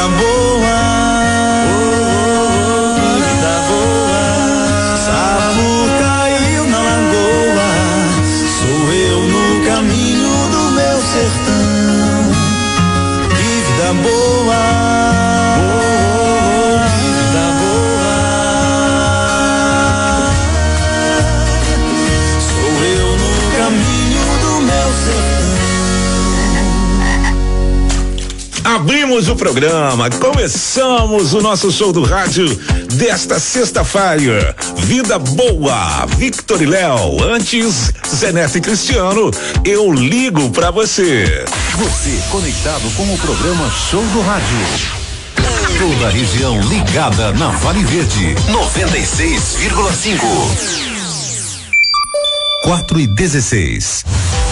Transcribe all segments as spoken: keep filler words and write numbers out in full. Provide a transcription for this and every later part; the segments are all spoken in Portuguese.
boa, vida boa. Sapo caiu na lagoa, sou eu no caminho do meu sertão. Que vida boa, vida boa. Sou eu no caminho do meu sertão. Abrimos o programa, começamos o nosso show do rádio desta sexta-feira. Vida boa, Victor e Léo. Antes, Zé Neto e Cristiano, eu ligo pra você. Você conectado com o programa Show do Rádio. Toda a região ligada na Vale Verde. noventa e seis vírgula cinco. quatro e dezesseis.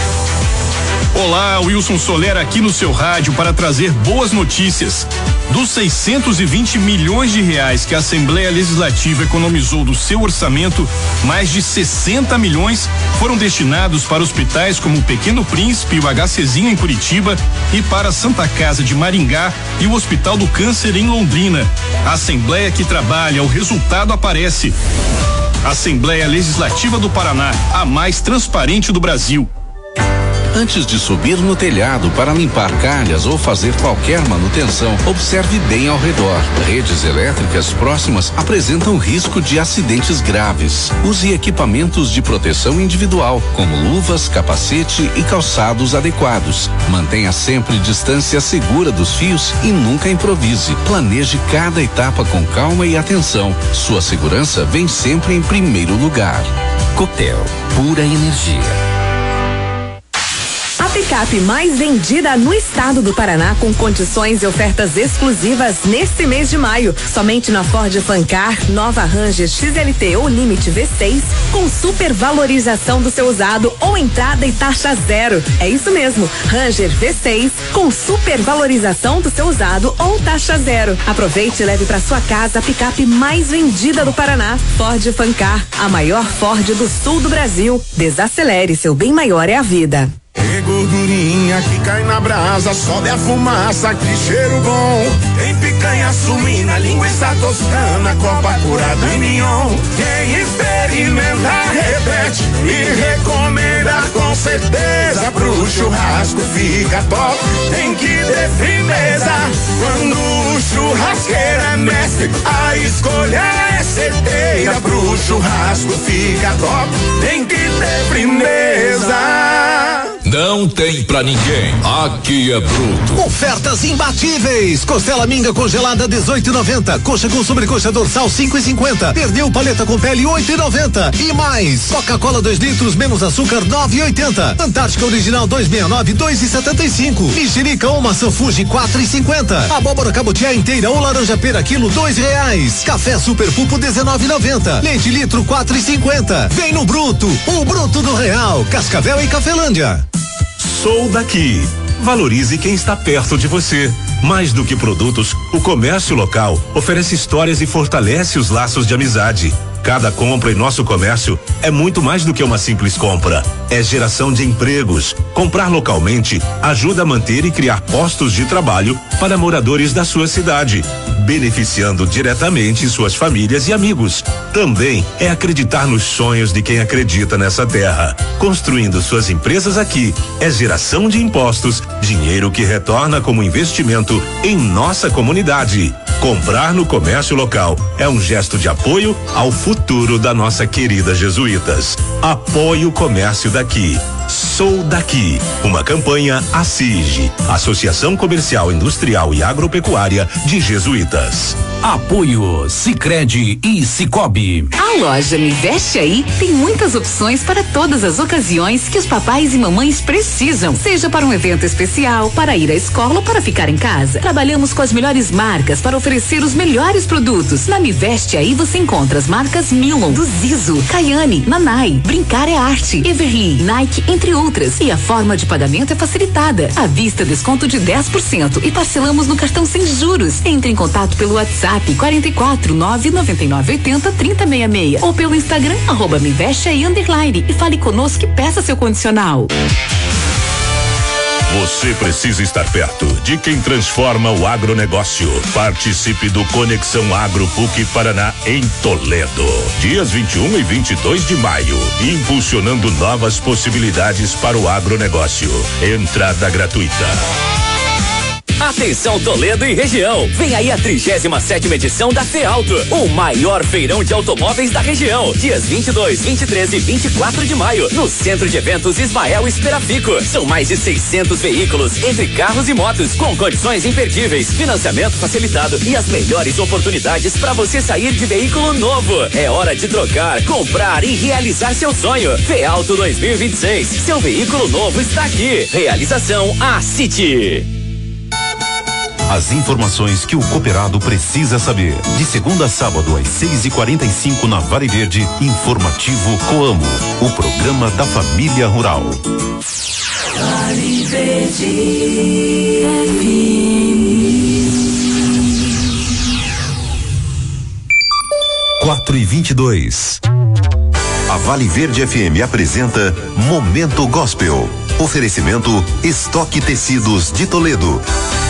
Olá, Wilson Soler aqui no seu rádio para trazer boas notícias. Dos seiscentos e vinte milhões de reais que a Assembleia Legislativa economizou do seu orçamento, mais de sessenta milhões foram destinados para hospitais como o Pequeno Príncipe e o HCzinho em Curitiba e para a Santa Casa de Maringá e o Hospital do Câncer em Londrina. A Assembleia que trabalha, o resultado aparece. Assembleia Legislativa do Paraná, a mais transparente do Brasil. Antes de subir no telhado para limpar calhas ou fazer qualquer manutenção, observe bem ao redor. Redes elétricas próximas apresentam risco de acidentes graves. Use equipamentos de proteção individual, como luvas, capacete e calçados adequados. Mantenha sempre distância segura dos fios e nunca improvise. Planeje cada etapa com calma e atenção. Sua segurança vem sempre em primeiro lugar. Copel, pura energia. A picape mais vendida no estado do Paraná, com condições e ofertas exclusivas neste mês de maio. Somente na Ford Fancar, nova Ranger X L T ou Limite V seis, com super valorização do seu usado ou entrada e taxa zero. É isso mesmo, Ranger V seis com super valorização do seu usado ou taxa zero. Aproveite e leve para sua casa a picape mais vendida do Paraná. Ford Fancar, a maior Ford do sul do Brasil. Desacelere, seu bem maior é a vida. É gordurinha que cai na brasa, sobe a fumaça, que cheiro bom. Tem picanha suína, linguiça toscana, copa curada em mignon. Quem experimenta repete e recomenda com certeza. Pro churrasco fica top, tem que ter firmeza. Quando o churrasqueiro é mestre, a escolha é certeira. Pro churrasco fica top, tem que ter firmeza. Não tem pra ninguém, aqui é bruto. Ofertas imbatíveis, costela minga congelada dezoito e noventa, coxa com sobrecoxa dorsal cinco e cinquenta, pernil paleta com pele oito e noventa e mais. Coca-Cola dois litros menos açúcar nove e oitenta, Antártica original dois sessenta e nove dois e setenta e cinco, mexerica ou maçã Fuji quatro e cinquenta, abóbora cabotiá inteira ou laranja pera quilo dois reais, café super pupo dezenove e noventa, leite litro quatro e cinquenta. Vem no Bruto, o Bruto do Real, Cascavel e Cafelândia. Sou daqui. Valorize quem está perto de você. Mais do que produtos, o comércio local oferece histórias e fortalece os laços de amizade. Cada compra em nosso comércio é muito mais do que uma simples compra. É geração de empregos. Comprar localmente ajuda a manter e criar postos de trabalho para moradores da sua cidade, beneficiando diretamente suas famílias e amigos. Também é acreditar nos sonhos de quem acredita nessa terra. Construindo suas empresas aqui é geração de impostos, dinheiro que retorna como investimento em nossa comunidade. Comprar no comércio local é um gesto de apoio ao futuro da nossa querida Jesuítas. Apoie o comércio daqui. Sou daqui. Uma campanha ACIG, Associação Comercial, Industrial e Agropecuária de Jesuítas. Apoio Sicredi e Cicobi. A loja Me Veste Aí tem muitas opções para todas as ocasiões que os papais e mamães precisam, seja para um evento especial, para ir à escola ou para ficar em casa. Trabalhamos com as melhores marcas para oferecer os melhores produtos. Na Me Veste Aí você encontra as marcas Milon, do Zizo, Cayane, Nanai, Brincar é Arte, Everly, Nike, entre outras. E a forma de pagamento é facilitada. À vista, desconto de dez por cento e parcelamos no cartão sem juros. Entre em contato pelo WhatsApp quarenta e quatro, nove noventa e nove oitenta, trinta sessenta e seis ou pelo Instagram arroba me veste aí underline e fale conosco e peça seu condicional. Você precisa estar perto de quem transforma o agronegócio. Participe do Conexão Agro P U C Paraná em Toledo. Dias vinte e um e vinte e dois de maio. Impulsionando novas possibilidades para o agronegócio. Entrada gratuita. Atenção Toledo e região, vem aí a trigésima sétima edição da FEAuto, o maior feirão de automóveis da região, dias vinte e dois, vinte e três e vinte e quatro de maio, no Centro de Eventos Ismael Esperafico. São mais de seiscentos veículos, entre carros e motos, com condições imperdíveis, financiamento facilitado e as melhores oportunidades para você sair de veículo novo. É hora de trocar, comprar e realizar seu sonho. FEAuto dois mil e vinte e seis, seu veículo novo está aqui. Realização A City. As informações que o cooperado precisa saber. De segunda a sábado às seis e quarenta e cinco na Vale Verde, informativo Coamo, o programa da família rural. Vale Verde F M. quatro e vinte e dois. A Vale Verde F M apresenta Momento Gospel. Oferecimento Estoque Tecidos de Toledo.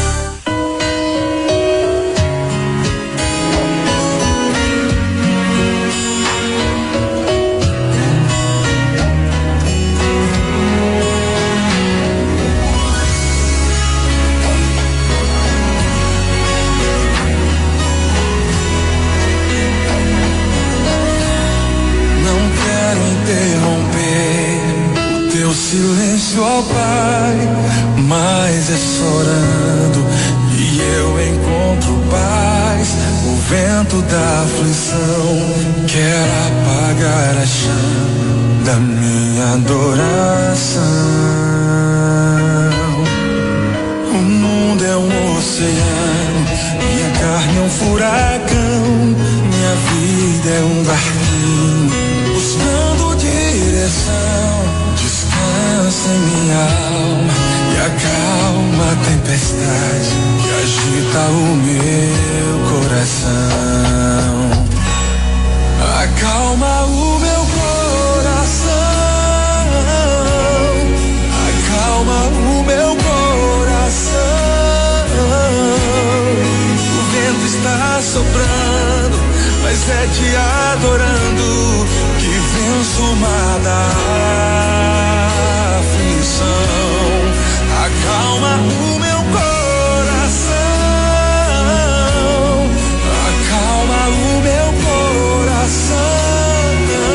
Silêncio, ó Pai, mas é chorando e eu encontro paz. O vento da aflição quer apagar a chama da minha adoração. O mundo é um oceano, minha carne é um furacão, minha vida é um barquinho buscando direção. Descansa em minha alma e acalma a tempestade que agita o meu coração. Acalma o meu coração, acalma o meu coração. O vento está soprando, mas é te adorando que venço o mar da aflição. Acalma o meu coração, acalma o meu coração.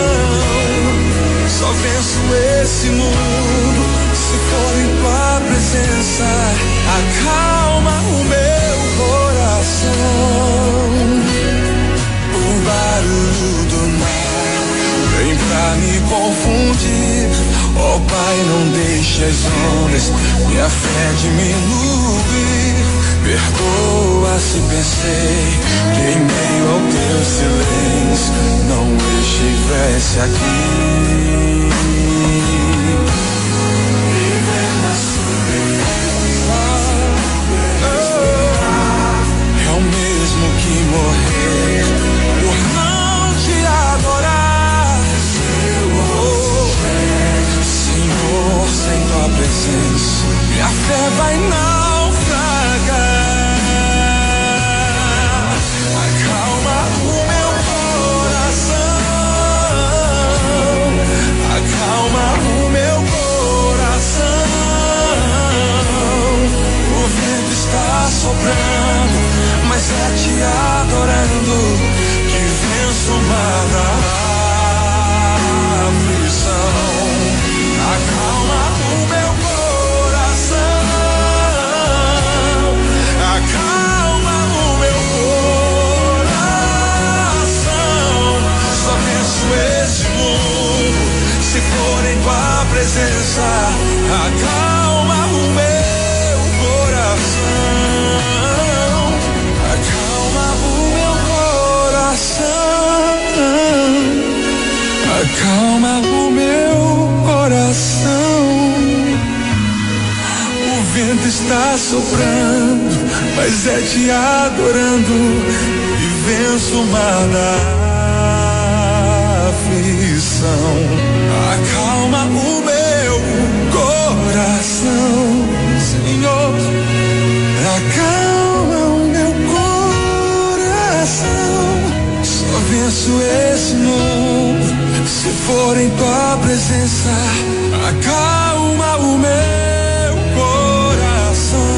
Só venço esse mundo se for em tua presença. Acalma o meu coração. O barulho do mar vem pra me confundir. Ó Pai, não deixe as ondas minha fé diminuir. Perdoa se pensei que em meio ao teu silêncio não estivesse aqui. Viver na solidão é o mesmo que morrer por não te adorar. Sem tua presença, minha fé vai naufragar. Acalma o meu coração, acalma o meu coração. O vento está soprando, mas é te adorando que venço o mar da aflição. Acalma o meu coração, acalma o meu coração. Só penso esse mundo se for em tua presença. Acalma o meu coração, acalma o meu coração, acalma o meu coração. O vento está soprando, mas é te adorando e venço o mar da aflição. Acalma o meu coração. for em tua presença, acalma o meu coração.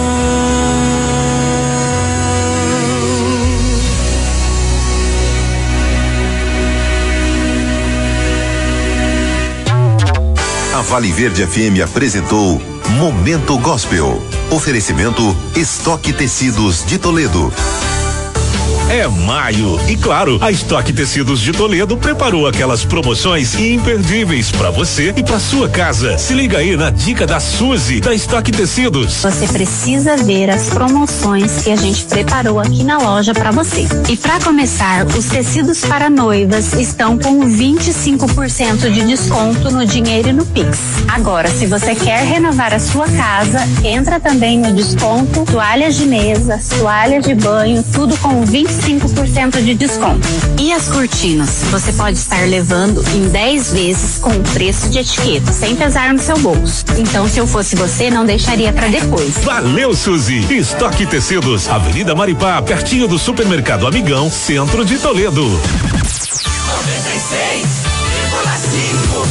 A Vale Verde F M apresentou Momento Gospel. Oferecimento Estoque Tecidos de Toledo. É maio e claro, a Estoque Tecidos de Toledo preparou aquelas promoções imperdíveis para você e para sua casa. Se liga aí na dica da Suzy da Estoque Tecidos. Você precisa ver as promoções que a gente preparou aqui na loja para você. E para começar, os tecidos para noivas estão com vinte e cinco por cento de desconto no dinheiro e no Pix. Agora, se você quer renovar a sua casa, entra também no desconto toalhas de mesa, toalhas de banho, tudo com vinte e cinco por cento de desconto. E as cortinas? Você pode estar levando em dez vezes com o preço de etiqueta, sem pesar no seu bolso. Então, se eu fosse você, não deixaria para depois. Valeu, Suzy! Estoque Tecidos, Avenida Maripá, pertinho do Supermercado Amigão, centro de Toledo. noventa e seis vírgula cinco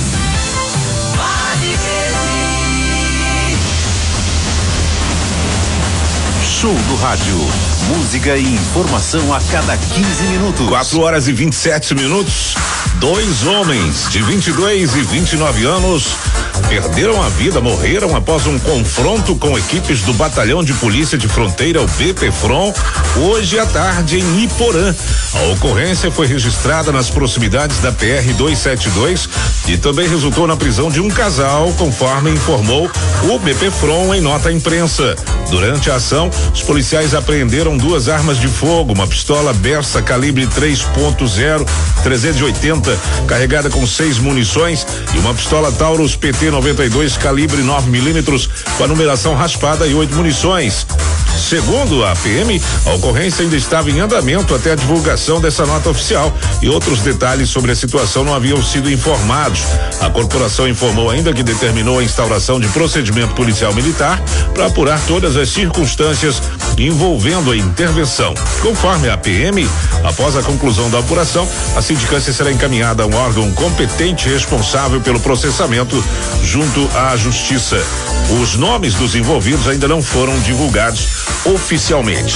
Show do Rádio. Música e informação a cada quinze minutos. quatro horas e vinte e sete minutos. Dois homens de vinte e dois e vinte e nove anos perderam a vida, morreram após um confronto com equipes do Batalhão de Polícia de Fronteira, o B P Fron, hoje à tarde em Iporã. A ocorrência foi registrada nas proximidades da P R duzentos e setenta e dois e também resultou na prisão de um casal, conforme informou o B P Fron em nota à imprensa. Durante a ação, os policiais apreenderam duas armas de fogo, uma pistola Bersa calibre três ponto zero, trezentos e oitenta, carregada com seis munições, e uma pistola Taurus P T noventa e dois calibre nove milímetros com a numeração raspada e oito munições. Segundo a P M, a ocorrência ainda estava em andamento até a divulgação dessa nota oficial e outros detalhes sobre a situação não haviam sido informados. A corporação informou ainda que determinou a instauração de procedimento policial militar para apurar todas as circunstâncias envolvendo a intervenção. Conforme a P M, após a conclusão da apuração, a sindicância será encaminhada a um órgão competente responsável pelo processamento junto à Justiça. Os nomes dos envolvidos ainda não foram divulgados oficialmente.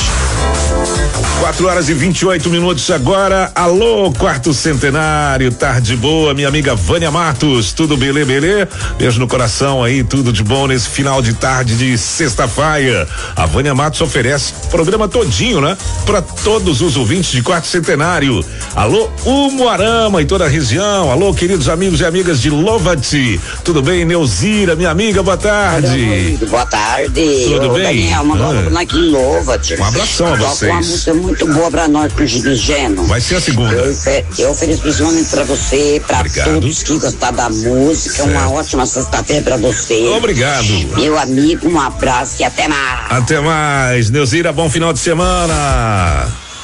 quatro horas e vinte e oito minutos agora. Alô, quarto centenário, tarde boa, minha amiga Vânia Matos, tudo belê, belê? Beijo no coração aí, tudo de bom nesse final de tarde de sexta-feira. A Vânia Matos oferece programa todinho, né? Para todos os ouvintes de quarto centenário. Alô, Umuarama e toda a região. Alô, queridos amigos e amigas de Louvati. Tudo bem, Neuzira, minha amiga, boa tarde. Boa tarde. Tudo Ô, bem? Daniel, mandou Ah. aqui em Louvati. Um abração a vocês. Uma música muito boa pra nós, pro Gino Geno. Vai ser a segunda. Eu, ofe- eu ofereço principalmente pra você, pra Obrigado. todos que gostaram da música. Certo. Uma ótima sexta-feira pra você. Obrigado. Meu amigo, um abraço e até mais. Até mais, Neuzira, bom final de semana.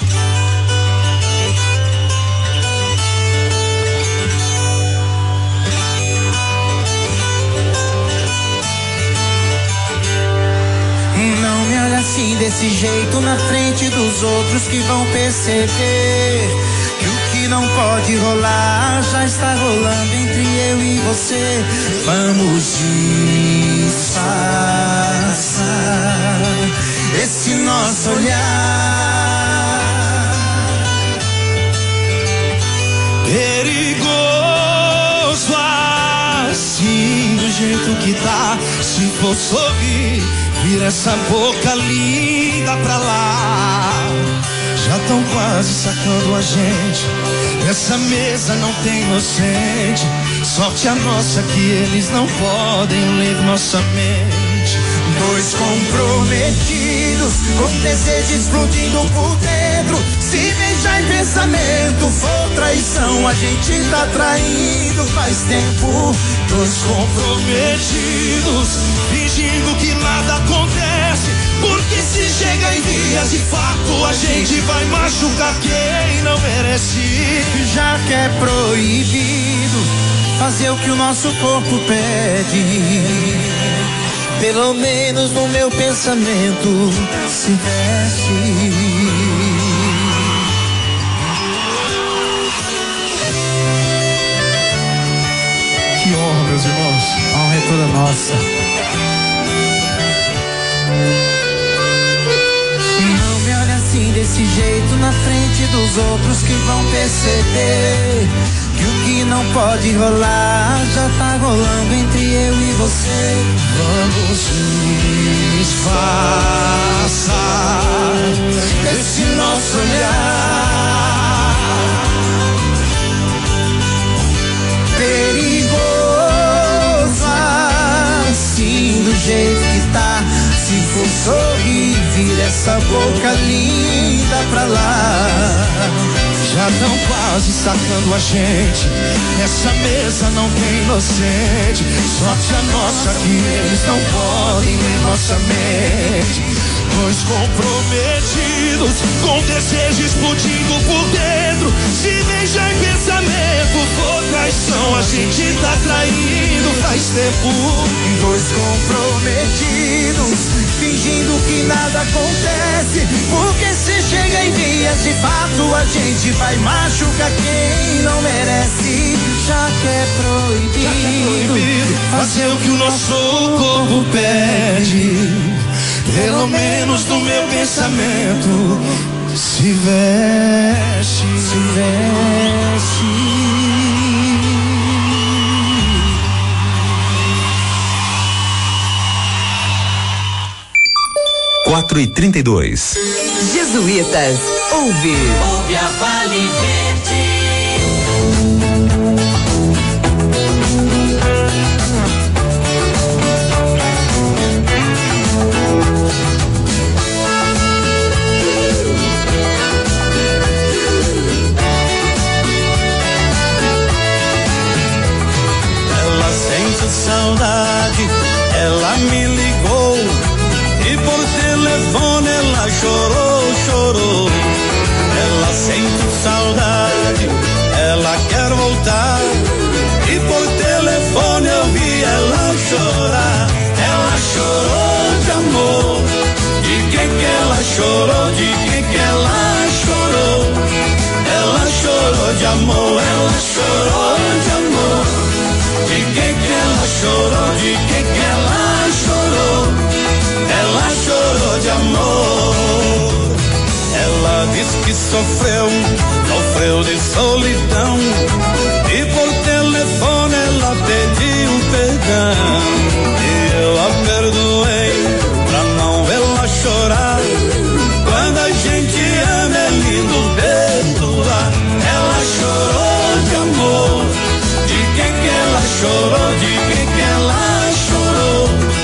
Não me olha assim desse jeito na frente dos outros que vão perceber que o que não pode rolar já está rolando entre eu e você. Vamos disfarçar esse nosso olhar perigoso assim do jeito que tá. Se for sorrir, vira essa boca linda pra lá. Já tão quase sacando a gente. Nessa mesa não tem inocente. Sorte a nossa que eles não podem ler nossa mente. Dois comprometidos, com desejo explodindo por dentro. Se beijar em pensamento for traição, a gente tá traindo faz tempo. Dois comprometidos, fingindo que nada acontece. Porque se chega em dias de fato, a gente vai machucar quem não merece. Já que é proibido fazer o que o nosso corpo pede, pelo menos no meu pensamento se veste. meus irmãos. A honra é toda nossa. Não me olhe assim desse jeito na frente dos outros que vão perceber que o que não pode rolar já tá rolando entre eu e você. Vamos disfarçar esse nosso olhar perigoso assim do jeito que tá. Se for sorrir, vira essa boca linda pra lá. Já tão quase sacando a gente. Essa mesa não tem inocente. Sorte a nossa que eles não podem ler nossa mente. Dois comprometidos, com desejo explodindo por dentro. Se beijar em pensamento for traição, a gente tá traindo faz tempo. Dois comprometidos, fingindo que nada acontece. Porque se chega em dias de fato, a gente vai machucar quem não merece. Já que é proibido, Já que é proibido fazer o que o nosso corpo pede. Pelo menos no meu pensamento, se veste, se veste. quatro e trinta e dois. Jesuítas, ouve. Ouve a Vale Verde. Saudade, ela me ligou e por telefone ela chorou, chorou. Ela sente saudade, ela quer voltar e por telefone eu vi ela chorar. Ela chorou de amor, de quem que ela chorou, de quem que ela chorou. Ela chorou de amor, ela chorou de amor. De quem que ela chorou, de quem que ela chorou. Ela chorou de amor. Ela diz que sofreu, sofreu de solidão. E por telefone ela pediu perdão. E eu a perdoei pra não vê-la chorar. Quando a gente ama é lindo perdoar. Ela chorou de amor. De quem que ela chorou, de quem que ela chorou.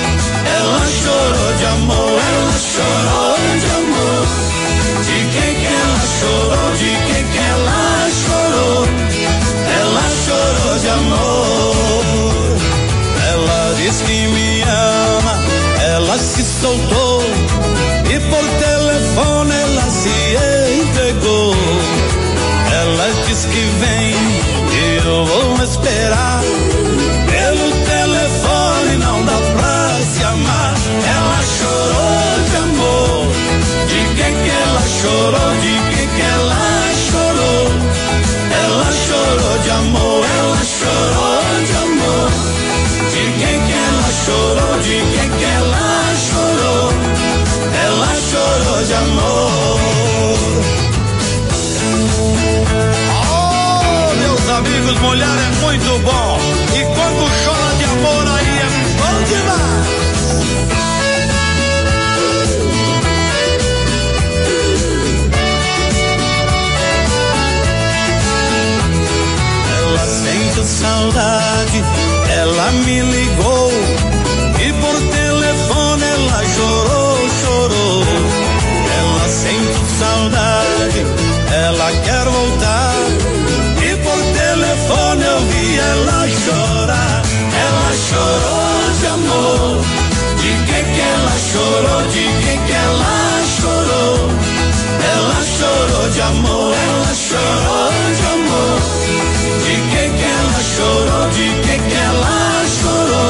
Ela chorou de amor, ela chorou de amor. De quem que ela chorou, de quem que ela chorou. Ela chorou de amor. Ela diz que me ama, ela se soltou. E por telefone ela se entregou. Ela diz que vem e eu vou esperar. Pelo telefone não dá pra se amar. Ela chorou de amor. De quem que ela chorou, de quem que ela chorou. Ela chorou de amor, ela chorou de amor. De quem que ela chorou, de quem que ela chorou. Ela chorou de amor. Amigos, mulher é muito bom. E quando chora de amor aí é bom demais. Ela sente saudade, ela me ligou. E por telefone ela chorou, chorou. Ela sente saudade, ela quer voltar. Telefone eu vi ela chorar. Ela chorou de amor. De quem que ela chorou, de quem que ela chorou. Ela chorou de amor, ela chorou de amor. De quem que ela chorou, de quem que ela chorou.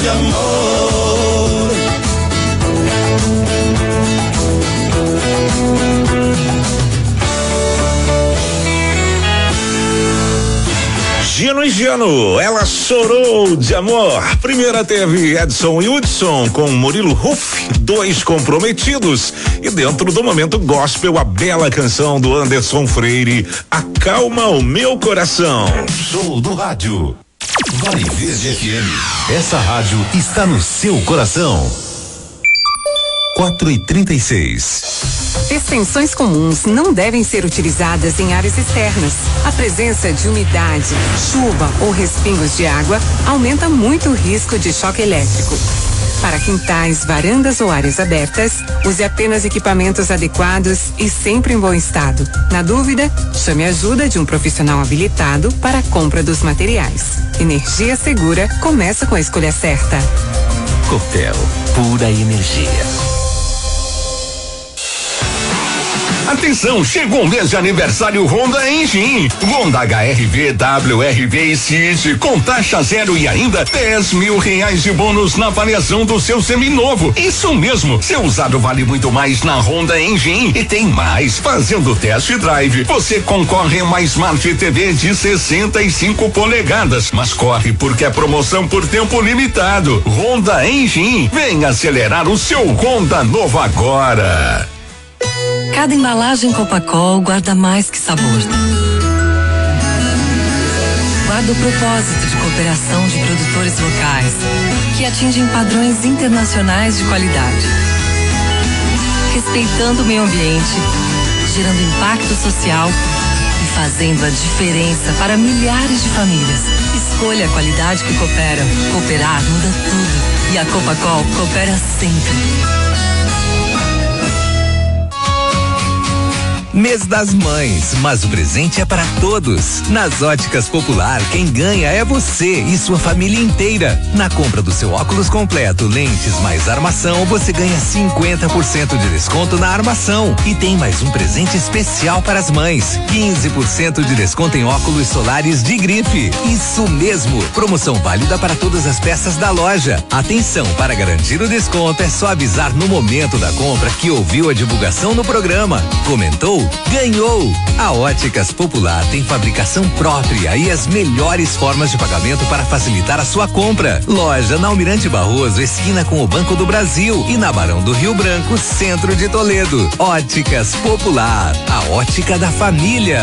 de amor. Gino e Gino, ela chorou de amor. Primeira teve Edson e Hudson com Murilo Ruff, Dois Comprometidos. E dentro do momento gospel, a bela canção do Anderson Freire, Acalma o Meu Coração. Show do rádio. Vale Verde F M. Essa rádio está no seu coração. quatro e trinta e seis. Extensões comuns não devem ser utilizadas em áreas externas. A presença de umidade, chuva ou respingos de água aumenta muito o risco de choque elétrico. Para quintais, varandas ou áreas abertas, use apenas equipamentos adequados e sempre em bom estado. Na dúvida, chame a ajuda de um profissional habilitado para a compra dos materiais. Energia segura começa com a escolha certa. Copel, pura energia. Atenção, chegou o mês de aniversário Honda Engine. Honda H R V, W R V e Cid com taxa zero e ainda dez mil reais de bônus na avaliação do seu seminovo. Isso mesmo, seu usado vale muito mais na Honda Engine. E tem mais, fazendo test drive, você concorre a uma Smart T V de sessenta e cinco polegadas. Mas corre porque é promoção por tempo limitado. Honda Engine, vem acelerar o seu Honda novo agora. Cada embalagem Copacol guarda mais que sabor. Guarda o propósito de cooperação de produtores locais, que atingem padrões internacionais de qualidade. Respeitando o meio ambiente, gerando impacto social e fazendo a diferença para milhares de famílias. Escolha a qualidade que coopera. Cooperar muda tudo. E a Copacol coopera sempre. Mês das Mães, mas o presente é para todos. Nas Óticas Popular, quem ganha é você e sua família inteira. Na compra do seu óculos completo, lentes mais armação, você ganha cinquenta por cento de desconto na armação. E tem mais um presente especial para as mães: quinze por cento de desconto em óculos solares de grife. Isso mesmo, promoção válida para todas as peças da loja. Atenção, para garantir o desconto é só avisar no momento da compra que ouviu a divulgação no programa. Comentou? Ganhou! A Óticas Popular tem fabricação própria e as melhores formas de pagamento para facilitar a sua compra. Loja na Almirante Barroso, esquina com o Banco do Brasil, e na Barão do Rio Branco, centro de Toledo. Óticas Popular, a ótica da família.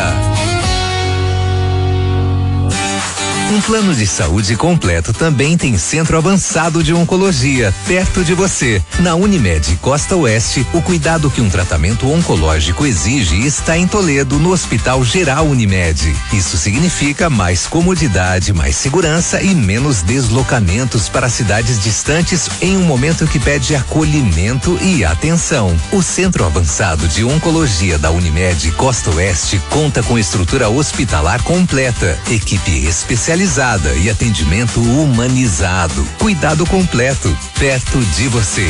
Um plano de saúde completo também tem Centro Avançado de Oncologia, perto de você. Na Unimed Costa Oeste, o cuidado que um tratamento oncológico exige está em Toledo, no Hospital Geral Unimed. Isso significa mais comodidade, mais segurança e menos deslocamentos para cidades distantes em um momento que pede acolhimento e atenção. O Centro Avançado de Oncologia da Unimed Costa Oeste conta com estrutura hospitalar completa, equipe especializada e atendimento humanizado. Cuidado completo, perto de você.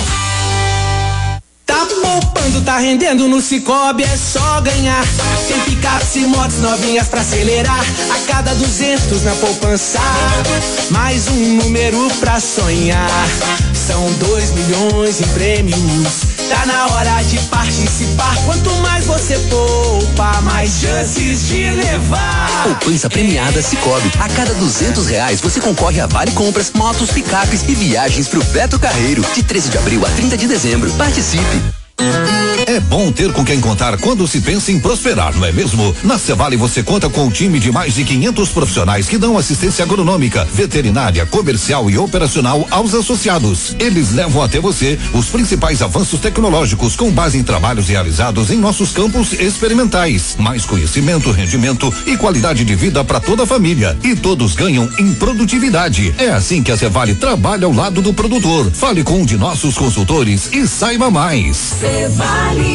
Tá poupando, tá rendendo no Cicobi, é só ganhar. Tem picapes e motos novinhas pra acelerar. A cada duzentos na poupança, mais um número pra sonhar. São dois milhões em prêmios. Tá na hora de participar. Quanto mais você poupa, mais chances de levar. Poupança premiada Cicobi. A cada duzentos reais você concorre a vale compras, motos, picapes e viagens pro Beto Carreiro. De treze de abril a trinta de dezembro. Participe. É bom ter com quem contar quando se pensa em prosperar, não é mesmo? Na Cevale você conta com um time de mais de quinhentos profissionais que dão assistência agronômica, veterinária, comercial e operacional aos associados. Eles levam até você os principais avanços tecnológicos com base em trabalhos realizados em nossos campos experimentais. Mais conhecimento, rendimento e qualidade de vida para toda a família. E todos ganham em produtividade. É assim que a Cevale trabalha ao lado do produtor. Fale com um de nossos consultores e saiba mais. Cevale.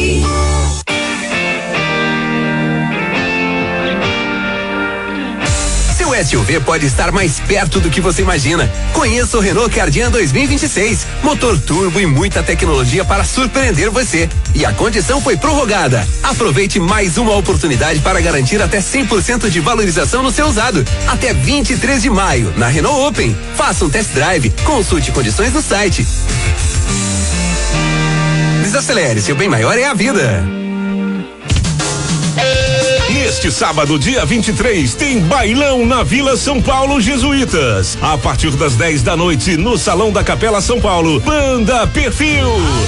seu S U V pode estar mais perto do que você imagina. Conheça o Renault Kardian dois mil e vinte e seis. Motor turbo e muita tecnologia para surpreender você. E a condição foi prorrogada. Aproveite mais uma oportunidade para garantir até cem por cento de valorização no seu usado. Até vinte e três de maio, na Renault Open. Faça um test drive. Consulte condições no site. Desacelere, seu bem maior é a vida. Este sábado, dia vinte e três, tem bailão na Vila São Paulo Jesuítas. A partir das dez da noite, no Salão da Capela São Paulo, Banda Perfil.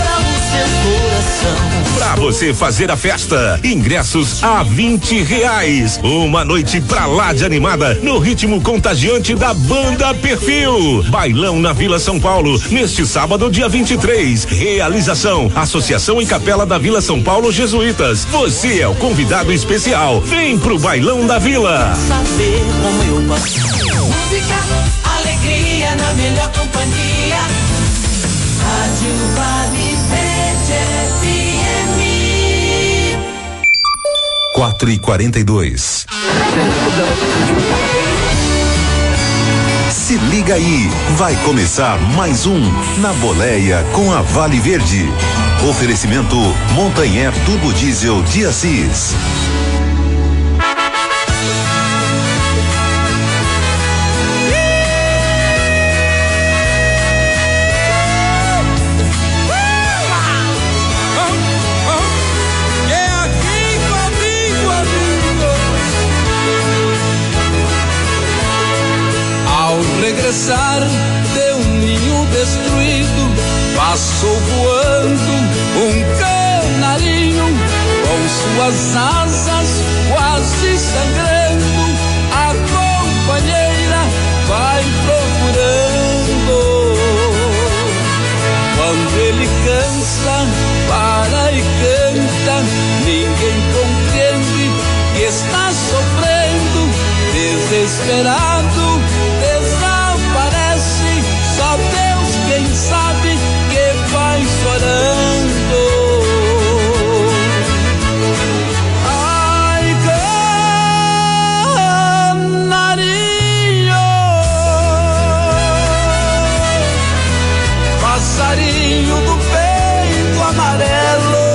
Pra você fazer a festa, ingressos a vinte reais. Uma noite pra lá de animada, no ritmo contagiante da Banda Perfil. Bailão na Vila São Paulo, neste sábado, dia vinte e três. Realização: Associação e Capela da Vila São Paulo Jesuítas. Você é o convidado especial. Vem pro Bailão da Vila. Saber como eu passei. Música, alegria na melhor companhia. Rádio Vale Verde F M. quatro e quarenta e dois. Se liga aí, vai começar mais um Na Boleia com a Vale Verde. Oferecimento Montanher Turbo Diesel de Assis. Regressar de um ninho destruído, passou voando um canarinho com suas asas quase sangrando. A companheira vai procurando. Quando ele cansa, para e canta, ninguém compreende que está sofrendo, desesperado. Só Deus quem sabe que vai chorando. Ai, canarinho, passarinho do peito amarelo,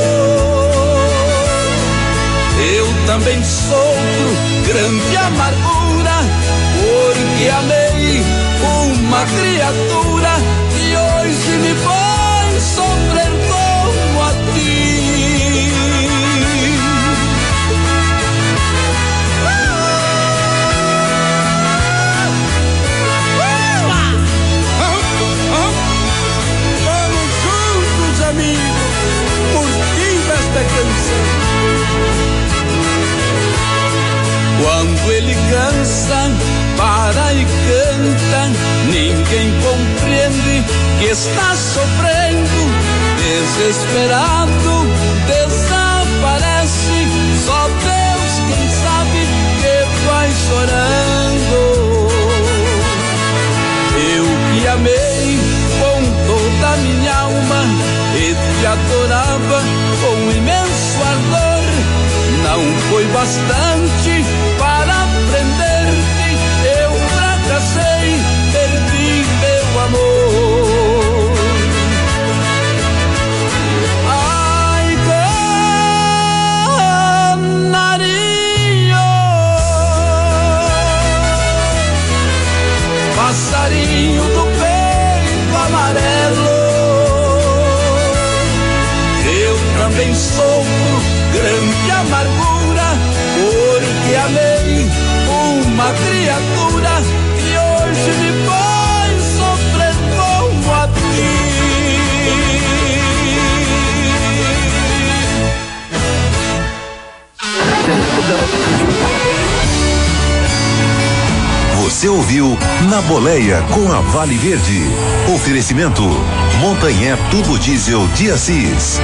eu também sofro grande amargura, porque amei uma criatura que hoje me faz sofrer como a ti. Vamos juntos, amigos, curtindo esta canção. Quando ele cansa, para e canta, ninguém compreende que está sofrendo, desesperado, desaparece. Só Deus quem sabe que vai chorando. Eu que amei com toda a minha alma e te adorava com imenso ardor, não foi bastante para aprender-te. Eu fracassei, perdi meu amor. Ai, canarinho, passarinho do peito amarelo, eu também sofro grande amargura, porque amei uma criatura que hoje me faz sofrer como a ti. Você ouviu Na Boleia com a Vale Verde. Oferecimento Montanher Turbo Diesel de Assis.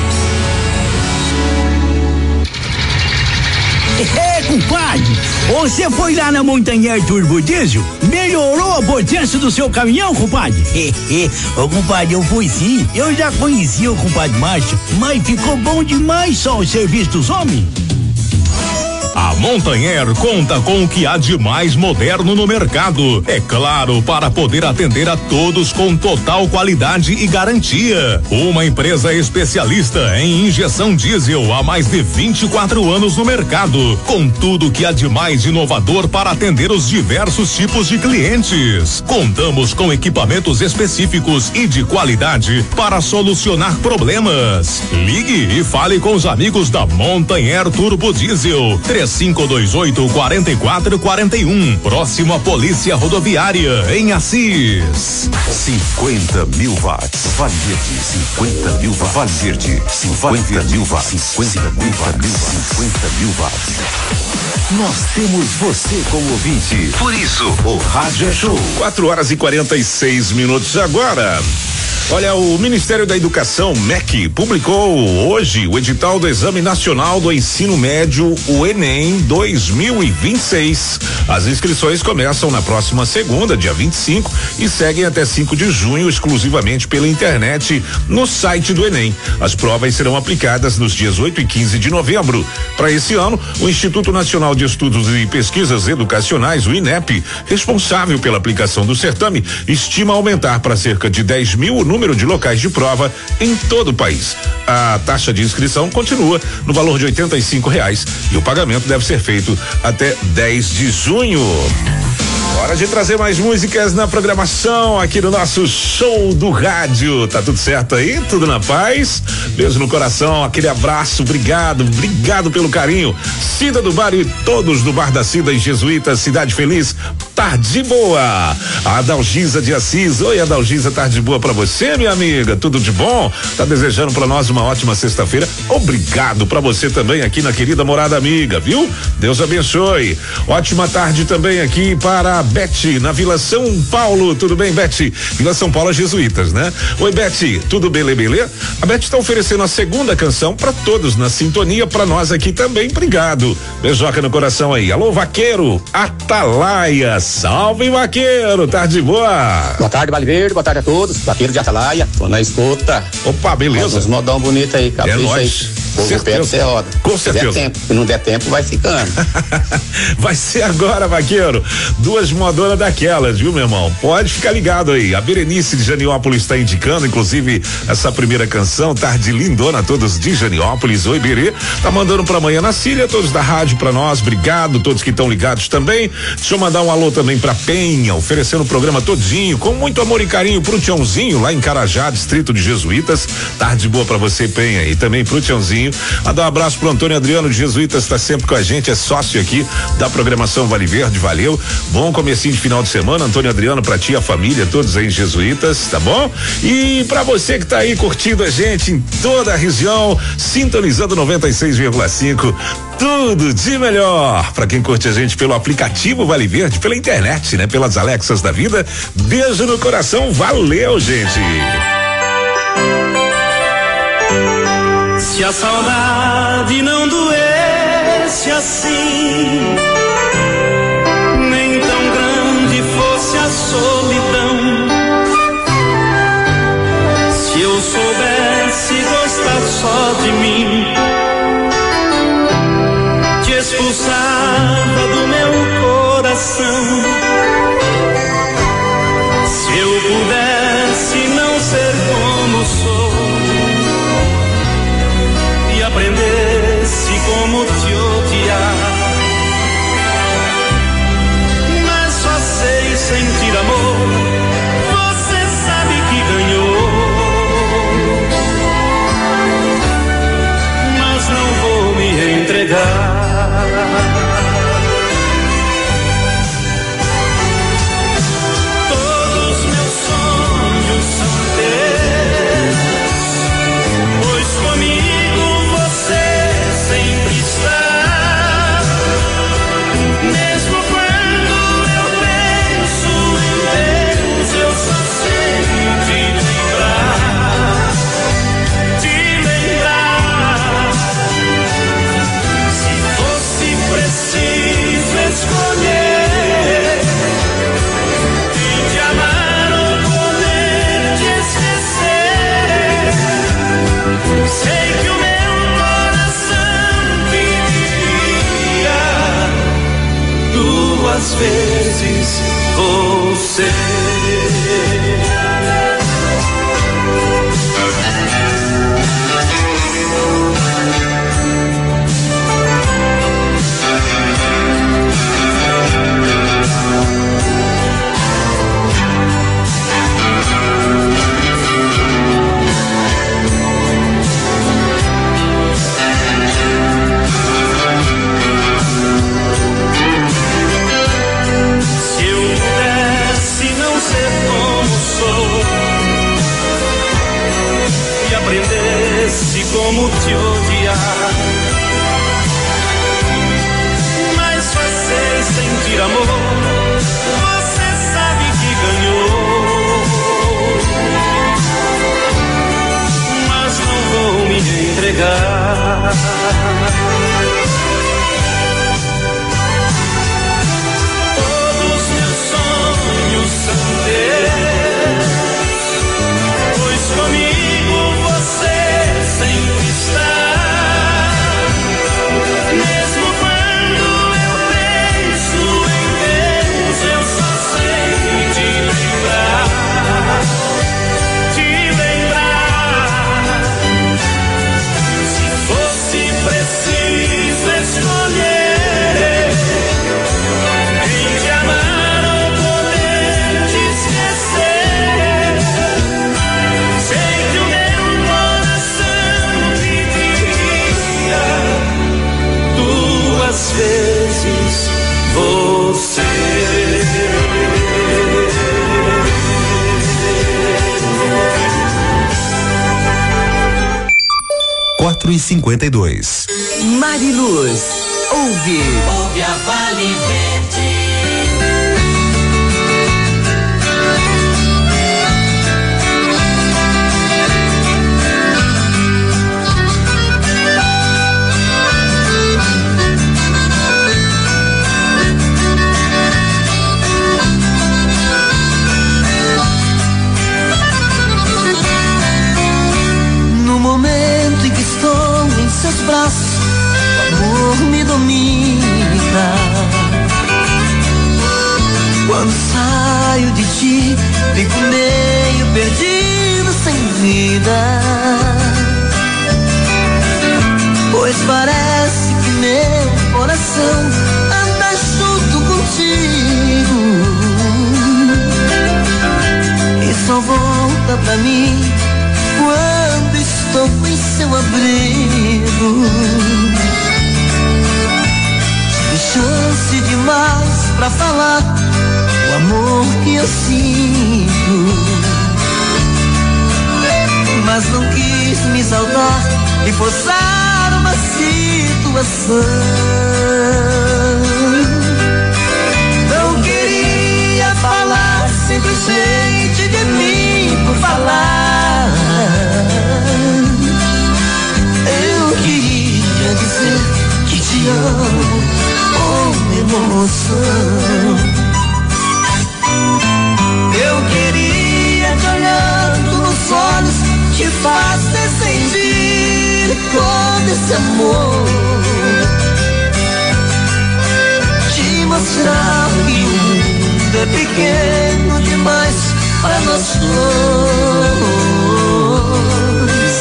É, compadre, você foi lá na Montanher Turbo Diesel? Melhorou a potência do seu caminhão, compadre? Ô, compadre, eu fui sim. Eu já conhecia o compadre Márcio, mas ficou bom demais só o serviço dos homens. A Montanher conta com o que há de mais moderno no mercado. É claro, para poder atender a todos com total qualidade e garantia. Uma empresa especialista em injeção diesel há mais de vinte e quatro anos no mercado, com tudo que há de mais inovador para atender os diversos tipos de clientes. Contamos com equipamentos específicos e de qualidade para solucionar problemas. Ligue e fale com os amigos da Montanher Turbo Diesel. três cinco dois oito, quatro quatro quatro um. Próximo à Polícia Rodoviária, em Assis. cinquenta mil watts. Vale Verde, cinquenta mil watts. Vale Verde, cinquenta mil watts. cinquenta mil watts. cinquenta mil watts. Nós temos você como ouvinte. Por isso, o Rádio é Show. quatro horas e quarenta e seis minutos agora. Olha, o Ministério da Educação, M E C, publicou hoje o edital do Exame Nacional do Ensino Médio, o Enem dois mil e vinte e seis. As inscrições começam na próxima segunda, dia vinte e cinco, e seguem até cinco de junho, exclusivamente pela internet, no site do Enem. As provas serão aplicadas nos dias oito e quinze de novembro. Para esse ano, o Instituto Nacional de Estudos e Pesquisas Educacionais, o INEP, responsável pela aplicação do certame, estima aumentar para cerca de dez mil o número de locais de prova em todo o país. A taxa de inscrição continua no valor de oitenta e cinco reais e o pagamento deve ser feito até dez de junho. Hora de trazer mais músicas na programação aqui no nosso show do rádio. Tá tudo certo aí? Tudo na paz? Beijo no coração, aquele abraço, obrigado, obrigado pelo carinho. Cida do Bar e todos do Bar da Cida e Jesuíta, Cidade Feliz, tarde boa. A Adalgisa de Assis, oi Adalgisa, tarde boa pra você, minha amiga, tudo de bom? Tá desejando pra nós uma ótima sexta-feira, obrigado pra você também aqui na querida Morada Amiga, viu? Deus abençoe. Ótima tarde também aqui para a Bete, na Vila São Paulo, tudo bem, Bete? Vila São Paulo é Jesuítas, né? Oi, Bete, tudo bele, bele? A Bete tá oferecendo a segunda canção pra todos na sintonia, pra nós aqui também, obrigado. Beijoca no coração aí. Alô, vaqueiro, Atalaia, salve vaqueiro, tarde boa. Boa tarde, Vale Verde, boa tarde a todos, vaqueiro de Atalaia, tô na escuta. Opa, beleza. Uns modão bonito aí, capricha é aí. Povo perto, você roda. Com certeza. Se der tempo, se não der tempo, vai ficando. Vai ser agora, vaqueiro. Duas modonas daquelas, viu, meu irmão? Pode ficar ligado aí. A Berenice de Janiópolis está indicando, inclusive, essa primeira canção, tarde lindona, todos de Janiópolis. Oi, Berê. Tá mandando pra amanhã na Síria, todos da rádio pra nós. Obrigado, todos que estão ligados também. Deixa eu mandar um alô também pra Penha, oferecendo o programa todinho, com muito amor e carinho pro Tiãozinho, lá em Carajá, distrito de Jesuítas. Tarde boa pra você, Penha. E também pro Tiãozinho. Mandar um abraço pro Antônio Adriano de Jesuítas, está sempre com a gente, é sócio aqui da programação Vale Verde, valeu. Bom comecinho de final de semana, Antônio Adriano, pra ti, a família, todos aí em Jesuítas, tá bom? E pra você que tá aí curtindo a gente em toda a região, sintonizando noventa e seis vírgula cinco, tudo de melhor. Pra quem curte a gente pelo aplicativo Vale Verde, pela internet, né? Pelas Alexas da vida, beijo no coração, valeu, gente. Se a saudade não doesse assim, nem tão grande fosse a solidão, se eu soubesse gostar só de mim, te expulsava do meu coração. Se eu pudesse não ser como sou, aprendesse como te odiar, vezes você. Como te odiar, mas fazer sentir amor, você sabe que ganhou, mas não vou me entregar. Todos meus sonhos são teus, pois comigo você sempre está. Mesmo quando eu penso em Deus, eu só sei te lembrar, te lembrar. Se fosse preciso escolher quem te amar ou poder te esquecer, sei que o meu coração duas vezes você. Quatro e cinquenta e dois. Mariluz, ouve. Ouve a Vale Verde. Seus braços, o amor me domina. Quando saio de ti, fico meio perdido, sem vida. Pois parece que meu coração anda junto contigo e só volta pra mim quando estou em seu abrigo. Tive chance demais pra falar o amor que eu sinto, mas não quis me exaltar e forçar uma situação. Não queria falar simplesmente de mim por falar. Eu queria dizer que te amo com emoção. Eu queria te olhando nos olhos, te fazer sentir todo esse amor, te mostrar que o mundo é pequeno demais para nós dois.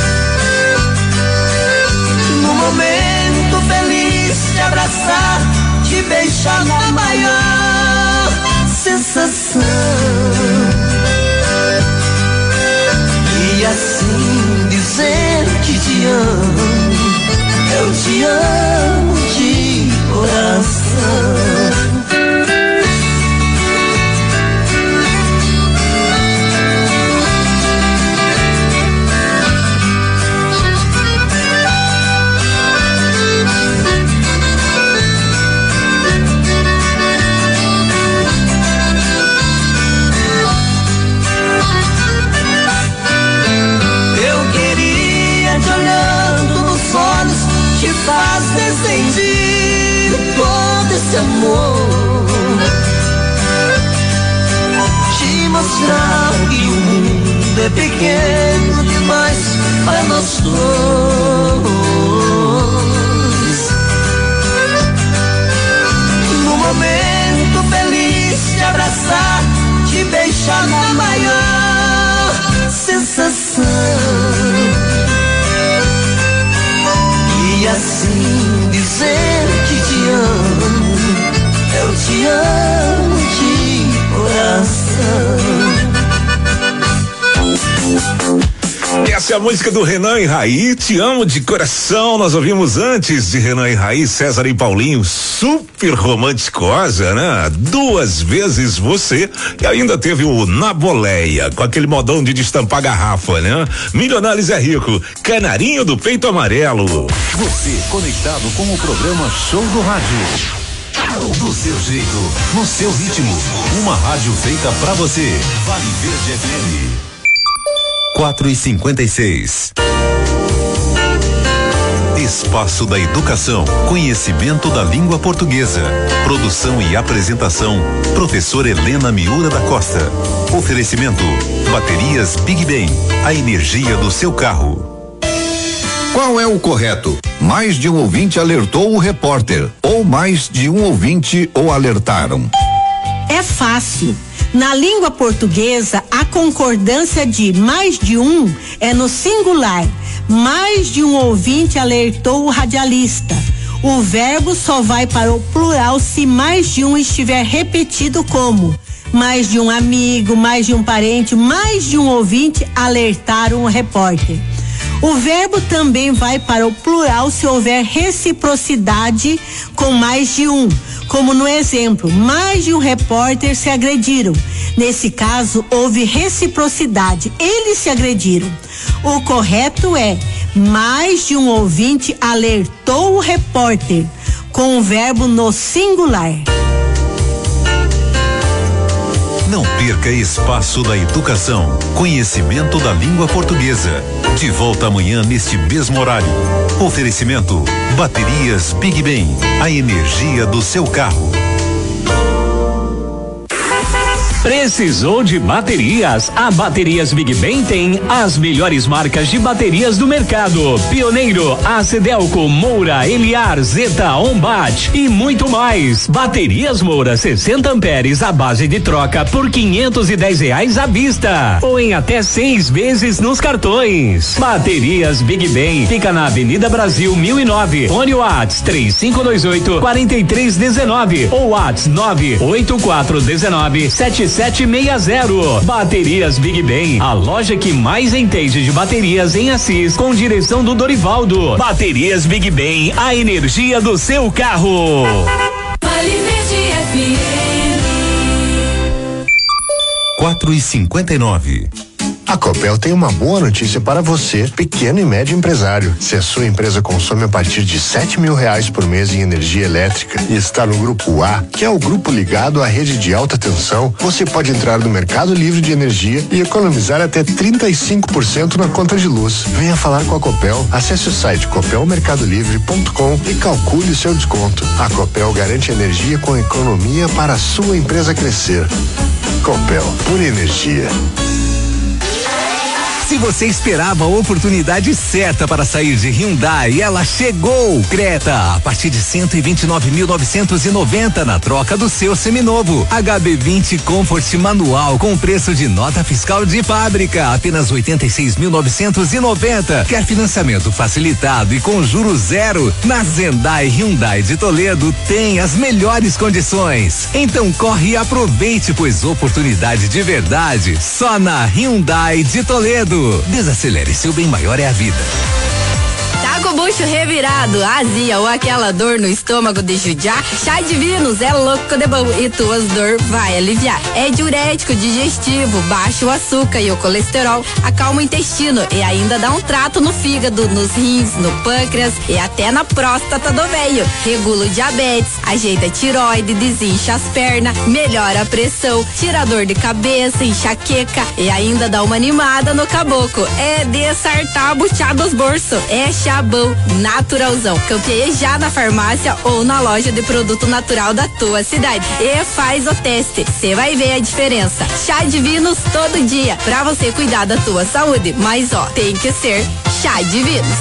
No momento feliz de abraçar, te beijar na maior sensação, e assim dizer que te amo. Eu te amo de coração. Te fazer sentir todo esse amor, te mostrar que o mundo é pequeno demais para nós dois. No momento feliz Essa é a música do Renan e Raí, Te Amo de Coração. Nós ouvimos antes de Renan e Raí, César e Paulinho, super romanticosa, né? Duas vezes você. E ainda teve o Na Boleia, com aquele modão de destampar garrafa, né? Milionários é Rico, Canarinho do Peito Amarelo. Você conectado com o programa Show do Rádio. Do seu jeito, no seu ritmo. Uma rádio feita pra você. Vale Verde F M. quatro e cinquenta e seis. Espaço da Educação. Conhecimento da língua portuguesa. Produção e apresentação. Professora Helena Miura da Costa. Oferecimento. Baterias Big Ben. A energia do seu carro. Qual é o correto? Mais de um ouvinte alertou o repórter. Ou mais de um ouvinte o alertaram? É fácil. Na língua portuguesa, a concordância de mais de um é no singular. Mais de um ouvinte alertou o radialista. O verbo só vai para o plural se mais de um estiver repetido como mais de um amigo, mais de um parente, mais de um ouvinte alertaram o repórter. O verbo também vai para o plural se houver reciprocidade com mais de um, como no exemplo, mais de um repórter se agrediram. Nesse caso, houve reciprocidade, eles se agrediram. O correto é, mais de um ouvinte alertou o repórter, com o verbo no singular. Não perca Espaço da Educação. Conhecimento da língua portuguesa. De volta amanhã neste mesmo horário. Oferecimento. Baterias Big Ben. A energia do seu carro. Precisou de baterias? A Baterias Big Ben tem as melhores marcas de baterias do mercado. Pioneiro, Acedelco, Moura, Eliar, Zeta, Ombat e muito mais. Baterias Moura sessenta amperes à base de troca por quinhentos e dez reais à vista ou em até seis vezes nos cartões. Baterias Big Ben fica na Avenida Brasil mil e nove. Fone Whats três cinco dois oito, quatro três um nove ou Whats nove oito quatro um nove sete sete seis zero. Baterias Big Ben, a loja que mais entende de baterias em Assis, com direção do Dorivaldo. Baterias Big Ben, a energia do seu carro. Vale Verde F M. quatro e cinquenta e nove. A Copel tem uma boa notícia para você, pequeno e médio empresário. Se a sua empresa consome a partir de sete mil reais por mês em energia elétrica e está no grupo A, que é o grupo ligado à rede de alta tensão, você pode entrar no Mercado Livre de Energia e economizar até trinta e cinco por cento na conta de luz. Venha falar com a Copel. Acesse o site copel mercado livre ponto com e calcule o seu desconto. A Copel garante energia com economia para a sua empresa crescer. Copel, por energia. Se você esperava a oportunidade certa para sair de Hyundai, ela chegou! Creta, a partir de cento e vinte e nove mil novecentos e noventa na troca do seu seminovo. H B vinte Comfort manual com preço de nota fiscal de fábrica, apenas oitenta e seis mil novecentos e noventa. Quer financiamento facilitado e com juros zero? Na Zendai Hyundai de Toledo tem as melhores condições. Então corre e aproveite, pois oportunidade de verdade só na Hyundai de Toledo. Desacelere, seu bem maior é a vida. Tá com o bucho revirado, azia ou aquela dor no estômago de judiar? Chá Divinos é louco de bom e tuas dor vai aliviar. É diurético, digestivo, baixa o açúcar e o colesterol, acalma o intestino e ainda dá um trato no fígado, nos rins, no pâncreas e até na próstata do veio. Regula o diabetes, ajeita a tiroide, desincha as pernas, melhora a pressão, tira a dor de cabeça, enxaqueca e ainda dá uma animada no caboclo. É dessartar buchar dos bolsos. É Chabão naturalzão. Campeie já na farmácia ou na loja de produto natural da tua cidade. E faz o teste. Você vai ver a diferença. Chá Divinos todo dia. Pra você cuidar da tua saúde. Mas ó, tem que ser Chá Divinos.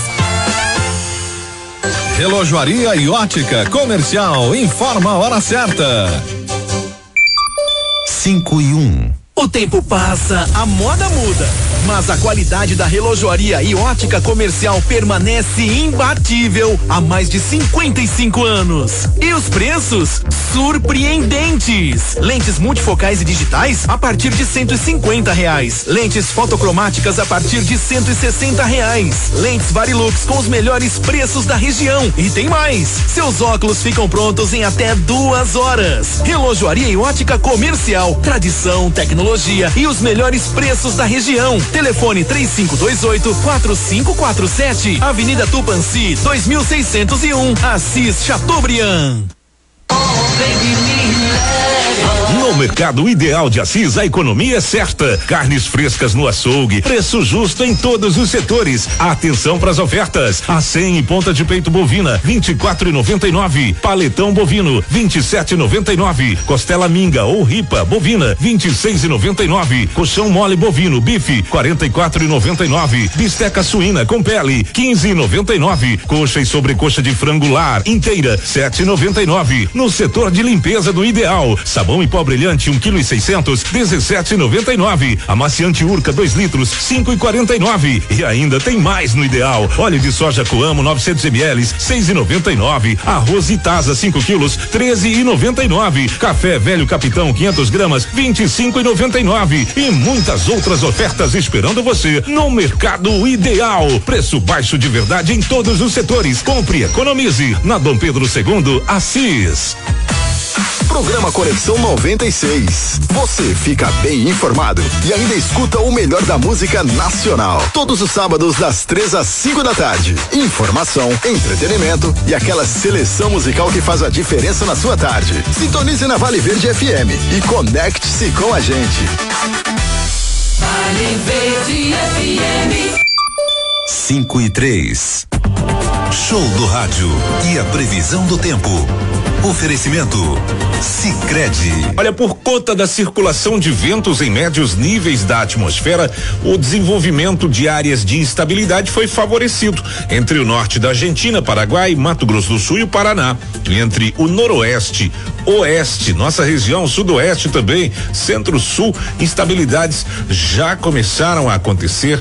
Relojoaria e ótica comercial. Informa a hora certa. cinco e um. O tempo passa, a moda muda, mas a qualidade da relojoaria e ótica comercial permanece imbatível há mais de cinquenta e cinco anos. E os preços? Surpreendentes! Lentes multifocais e digitais a partir de cento e cinquenta reais. Lentes fotocromáticas a partir de cento e sessenta reais. Lentes Varilux com os melhores preços da região. E tem mais! Seus óculos ficam prontos em até duas horas. Relojoaria e ótica comercial, tradição, tecnologia e os melhores preços da região. Telefone três cinco dois oito, quatro cinco quatro sete, Avenida Tupanci, dois mil seiscentos e um, Assis Chateaubriand. No Mercado Ideal de Assis, a economia é certa. Carnes frescas no açougue, preço justo em todos os setores. Atenção para as ofertas. A cem e ponta de peito bovina, vinte e quatro e noventa e nove. Paletão bovino, vinte e sete e noventa e nove. Costela minga ou ripa bovina, vinte e seis e noventa e nove. Colchão mole bovino, bife, quarenta e quatro e noventa e nove. Bisteca suína com pele, quinze e noventa e nove. Coxa e sobrecoxa de frango lar inteira, sete e noventa e nove. No setor de limpeza do Ideal, sabão em pó brilhante um quilo e seiscentos, dezessete e noventa e nove. Amaciante Urca dois litros, cinco e quarenta e nove. E ainda tem mais no Ideal. Óleo de soja Coamo novecentos mililitros, seis e noventa e nove. Arroz Itasa cinco quilos, treze e noventa e nove. Café Velho Capitão quinhentas gramas, vinte e cinco e noventa e nove. E muitas outras ofertas esperando você no Mercado Ideal. Preço baixo de verdade em todos os setores. Compre e economize. Na Dom Pedro segundo, Assis. Programa Conexão noventa e seis. Você fica bem informado e ainda escuta o melhor da música nacional. Todos os sábados, das três às cinco da tarde. Informação, entretenimento e aquela seleção musical que faz a diferença na sua tarde. Sintonize na Vale Verde F M e conecte-se com a gente. Vale Verde F M. cinco e três. Show do rádio e a previsão do tempo. Oferecimento Sicredi. Olha, por conta da circulação de ventos em médios níveis da atmosfera, o desenvolvimento de áreas de instabilidade foi favorecido entre o norte da Argentina, Paraguai, Mato Grosso do Sul e o Paraná. Entre o noroeste, oeste, nossa região, sudoeste também, centro-sul, instabilidades já começaram a acontecer.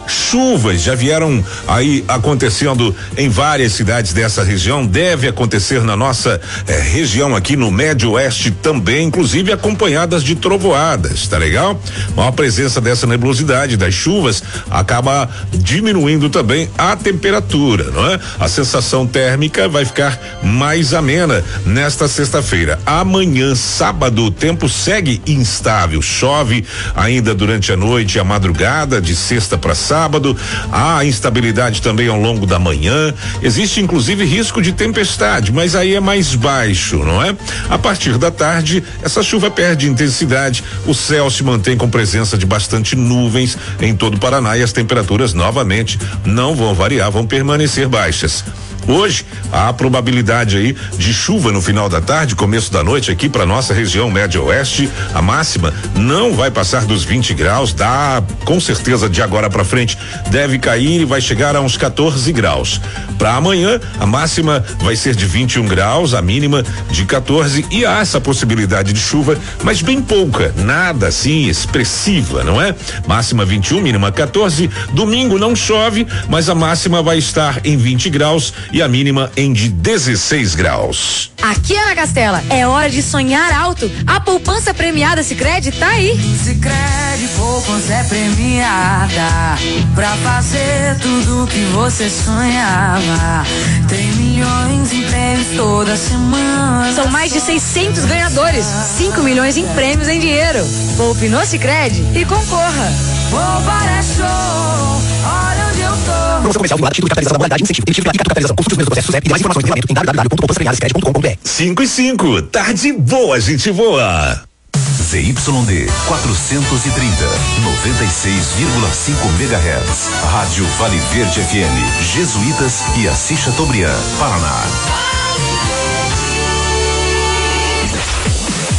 Chuvas já vieram aí acontecendo em várias cidades dessa região, deve acontecer na nossa eh, região aqui no Médio Oeste também, inclusive acompanhadas de trovoadas, tá legal? A presença dessa nebulosidade das chuvas acaba diminuindo também a temperatura, não é? A sensação térmica vai ficar mais amena nesta sexta-feira. Amanhã, sábado, o tempo segue instável, chove ainda durante a noite e a madrugada de sexta para sábado. Sábado, há instabilidade também ao longo da manhã, existe inclusive risco de tempestade, mas aí é mais baixo, não é? A partir da tarde, essa chuva perde intensidade, o céu se mantém com presença de bastante nuvens em todo o Paraná e as temperaturas novamente não vão variar, vão permanecer baixas. Hoje, há probabilidade aí de chuva no final da tarde, começo da noite aqui para nossa região médio oeste. A máxima não vai passar dos vinte graus, dá com certeza de agora para frente deve cair e vai chegar a uns quatorze graus. Para amanhã, a máxima vai ser de vinte e um graus, a mínima de quatorze e há essa possibilidade de chuva, mas bem pouca, nada assim expressiva, não é? Máxima vinte e um, mínima quatorze. Domingo não chove, mas a máxima vai estar em vinte graus e a mínima em de dezesseis graus. Aqui, Ana Castela, é hora de sonhar alto. A poupança premiada Sicredi tá aí. Sicredi poupança é premiada pra fazer tudo que você sonhava. Tem milhões em prêmios toda semana. São mais de seiscentos ganhadores, cinco milhões em prêmios em dinheiro. Poupe no Sicredi e concorra. Poupar é show, olha onde eu tô. Promoção comercial vinculada, título de capitalização da modalidade incentivo. Tem título de capitalização. Consulte os meus processos e mais informações no regulamento em w w w ponto poupança premiada sicredi ponto com ponto b r. cinco e cinco, tarde boa, gente boa. Z Y D quatrocentos e trinta, noventa e seis vírgula cinco megahertz. Rádio Vale Verde F M, Jesuítas e Assis Chateaubriand, Paraná.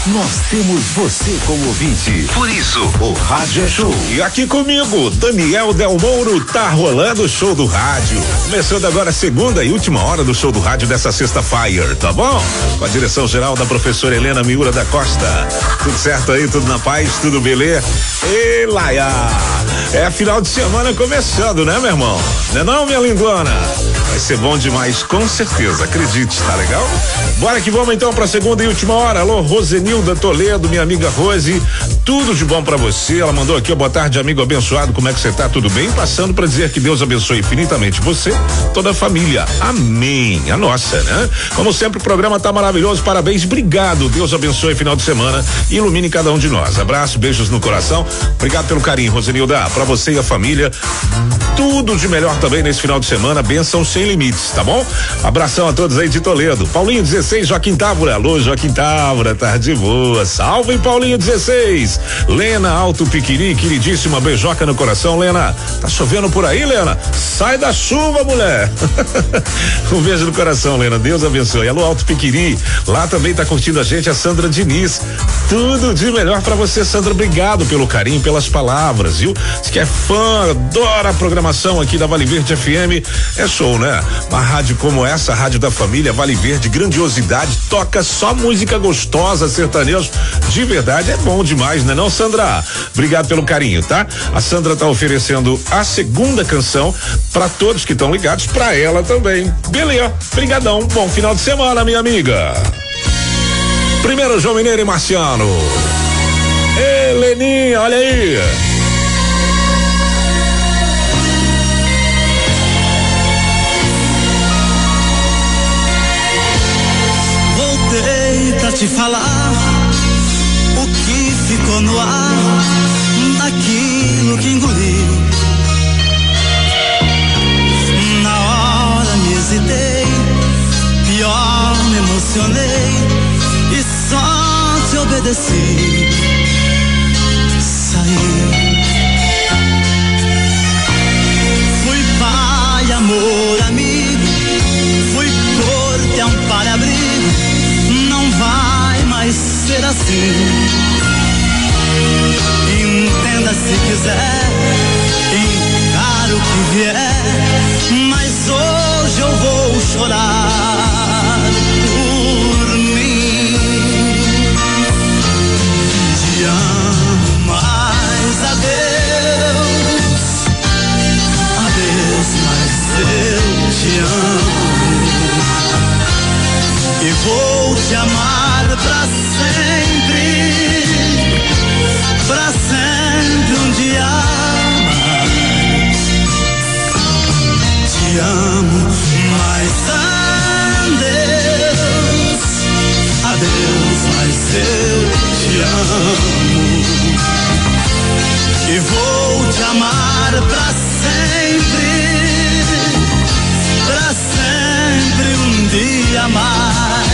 nós temos você como ouvinte. Por isso, o Rádio é Show. E aqui comigo, Daniel Del Mouro, tá rolando o show do rádio. Começando agora a segunda e última hora do show do rádio dessa sexta-feira, tá bom? Com a direção geral da professora Helena Miura da Costa. Tudo certo aí, tudo na paz, tudo beleza? E Laia, é final de semana começando, né, meu irmão? Não é não, minha lindona? Vai ser bom demais, com certeza, acredite, tá legal? Bora que vamos então pra segunda e última hora. Alô, Rosenilda Toledo, minha amiga Rose, tudo de bom pra você. Ela mandou aqui, ó, boa tarde, amigo abençoado, como é que você tá? Tudo bem? Passando pra dizer que Deus abençoe infinitamente você, toda a família. Amém. A nossa, né? Como sempre, o programa tá maravilhoso, parabéns, obrigado. Deus abençoe final de semana e ilumine cada um de nós. Abraço, beijos no coração. Obrigado pelo carinho, Rosenilda. Pra você e a família, tudo de melhor também nesse final de semana. Bênção sem limites, tá bom? Abração a todos aí de Toledo. Paulinho dezesseis, Joaquim Távora. Alô, Joaquim Távora, tarde boa. Salve, Paulinho dezesseis. Lena Alto Piquiri, queridíssima, beijoca no coração, Lena. Tá chovendo por aí, Lena? Sai da chuva, mulher. Um beijo no coração, Lena. Deus abençoe. Alô, Alto Piquiri. Lá também tá curtindo a gente a Sandra Diniz. Tudo de melhor pra você, Sandra. Obrigado pelo carinho, pelas palavras, viu? Você que é fã, adora a programação aqui da Vale Verde F M. É show, né? Uma rádio como essa, a rádio da família Vale Verde, grandiosidade, toca só música gostosa, sertanejo. De verdade, é bom demais, né não, Sandra? Obrigado pelo carinho, tá? A Sandra tá oferecendo a segunda canção pra todos que estão ligados, pra ela também. Beleza, brigadão, bom final de semana, minha amiga. Primeiro, João Mineiro e Marciano. Ei, Leninha, olha aí. Voltei pra te falar o que ficou no ar, daquilo que engoli. Na hora me hesitei, pior me emocionei e só te obedeci. Fui pai, amor, amigo, fui corte, amparo, abrigo, não vai mais ser assim. Entenda se quiser, encaro o que vier, mas hoje eu vou chorar por mim. Te amo, mas adeus, adeus, mas eu te amo e vou te amar pra sempre, pra sempre um dia mais. Te amo, mas adeus, adeus, mas eu te amo e vou te amar pra sempre, pra sempre um dia mais.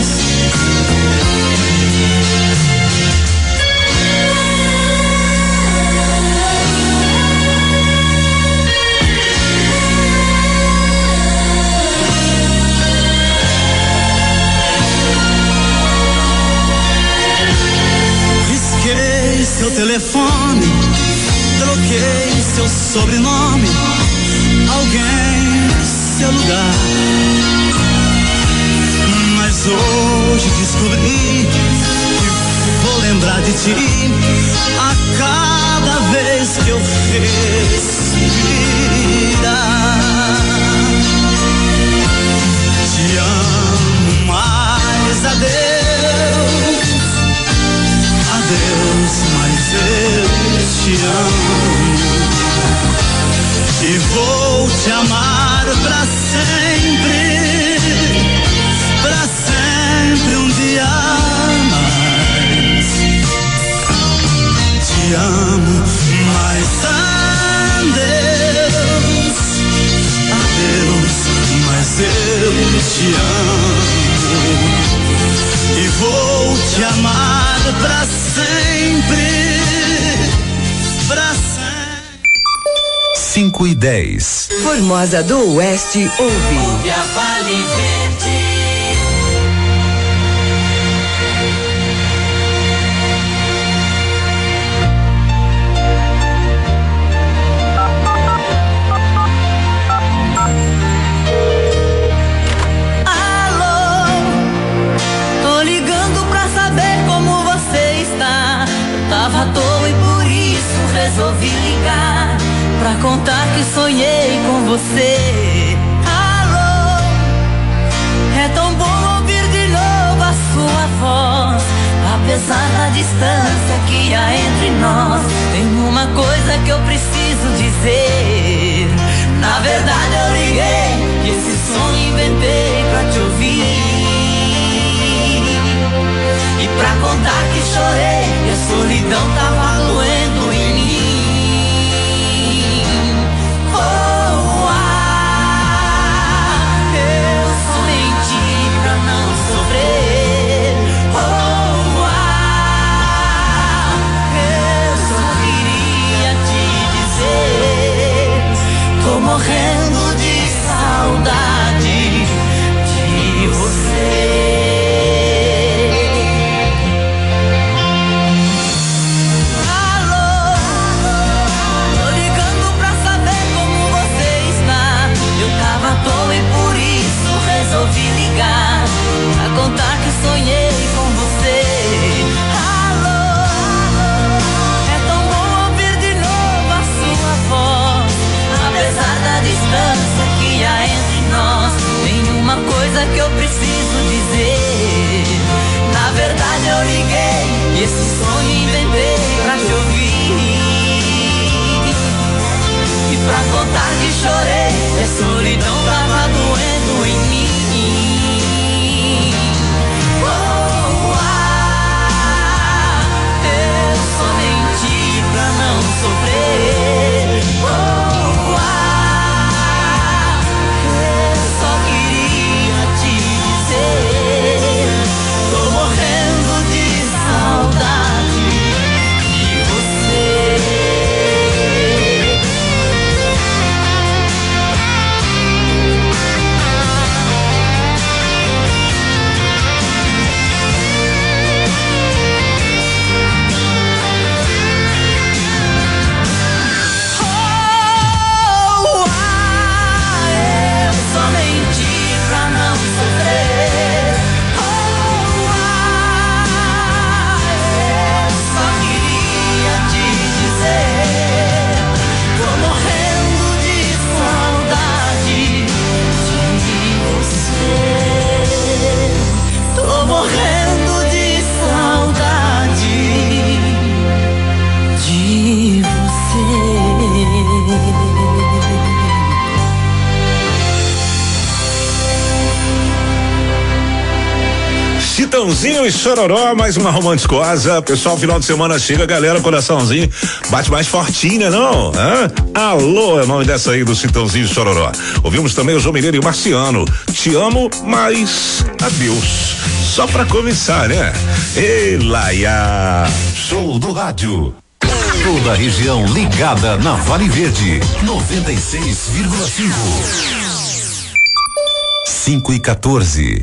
Risquei seu telefone, troquei seu sobrenome, alguém seu lugar. Mas hoje descobri que vou lembrar de ti a cada vez que eu respirar. Te amo, mas adeus, adeus, mas eu te amo e vou te amar pra sempre, pra sempre um dia mais. Te amo, mas adeus, adeus, mas eu te amo e vou te amar pra sempre, pra sempre. cinco e dez. Formosa do Oeste ouve. Ouve a Vale Verde. tava à toa e por isso resolvi ligar pra contar que sonhei com você. Alô, é tão bom ouvir de novo a sua voz. Apesar da distância que há entre nós, tem uma coisa que eu preciso dizer. Na verdade eu liguei e esse som inventei pra te ouvir. E pra contar que chorei e a solidão tava doendo em mim. Oh, ah, eu só menti pra não sofrer. Oh, ah, eu só queria te dizer, tô morrendo de saudade de você. Resolvi ligar pra contar que sonhei com você. Alô, é tão bom ouvir de novo a sua voz. Apesar da distância que há entre nós, tem uma coisa que eu preciso dizer. Na verdade eu liguei e esse sonho inventei pra te ouvir. E pra contar que chorei, a solidão tava doendo em mim. Oh, ah, eu só menti pra não sofrer. Oh, ah, eu só queria te dizer, tô morrendo de saudade de você. Chitãozinho e Chororó, mais uma romanticosa. Pessoal, final de semana chega, galera, coraçãozinho bate mais fortinho, né não? Hã? Alô, é o nome dessa aí do Chitãozinho e Chororó. Ouvimos também o João Mineiro e o Marciano. Te amo, mas adeus. Só pra começar, né? Ei, Laia. Show do rádio. Toda a região ligada na Vale Verde. noventa e seis vírgula cinco. cinco e quatorze.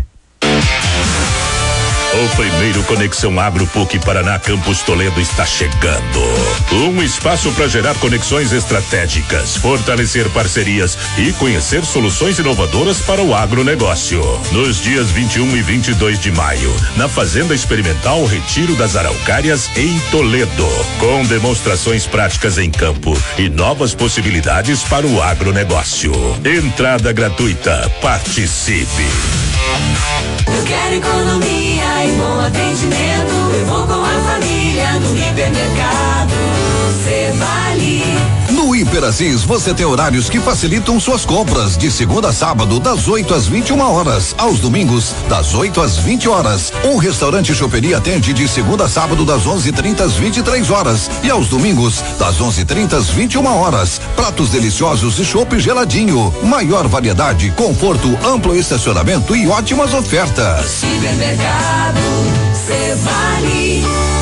O primeiro Conexão Agro P U C Paraná Campus Toledo está chegando. Um espaço para gerar conexões estratégicas, fortalecer parcerias e conhecer soluções inovadoras para o agronegócio. Nos dias vinte e um e vinte e dois de maio, na Fazenda Experimental Retiro das Araucárias, em Toledo, com demonstrações práticas em campo e novas possibilidades para o agronegócio. Entrada gratuita. Participe. Eu quero economia e bom atendimento. Eu vou com a família no hipermercado Cevale. No Hiperassis você tem horários que facilitam suas compras, de segunda a sábado, das oito às vinte e uma horas, aos domingos, das oito às vinte horas. O restaurante Choperia atende de segunda a sábado, das onze e trinta às vinte e três horas, e aos domingos, das onze e trinta às vinte e uma horas. Pratos deliciosos e chopp geladinho. Maior variedade, conforto, amplo estacionamento e ótimas ofertas. Hipermercado Cevale.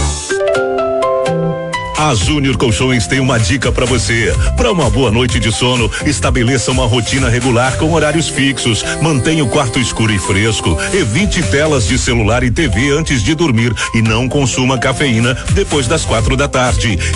A Júnior Colchões tem uma dica para você. Para uma boa noite de sono, estabeleça uma rotina regular com horários fixos. Mantenha o quarto escuro e fresco. Evite telas de celular e T V antes de dormir e não consuma cafeína depois das quatro da tarde.